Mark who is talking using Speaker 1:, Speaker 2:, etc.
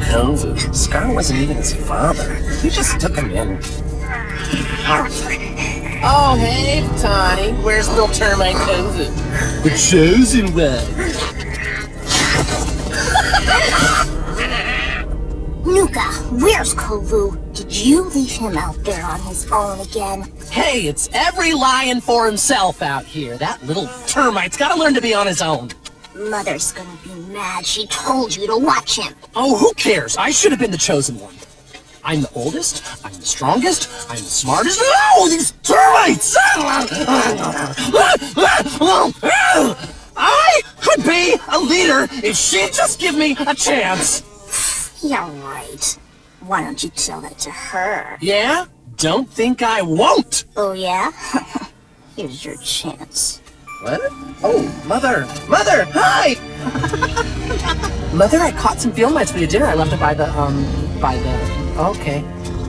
Speaker 1: Kovu. Scar wasn't even his father. He just took him in. Oh, hey, Tawny. Where's little termite Kovu? The chosen one.
Speaker 2: Nuka, where's Kovu? Did you leave him out there on his own again?
Speaker 1: Hey, it's every lion for himself out here. That little termite's gotta learn to be on his own.
Speaker 2: Mother's gonna be mad she told you to watch him.
Speaker 1: Oh, who cares? I should have been the chosen one. I'm the oldest, I'm the strongest, I'm the smartest. Oh, these termites! I could be a leader if she'd just give me a chance.
Speaker 2: Yeah, right. Why don't you tell that to her?
Speaker 1: Yeah? Don't think I won't!
Speaker 2: Oh, yeah? Here's your chance.
Speaker 1: What? Oh, Mother! Mother! Hi! Mother, I caught some field mice for your dinner. I left it by the, Okay.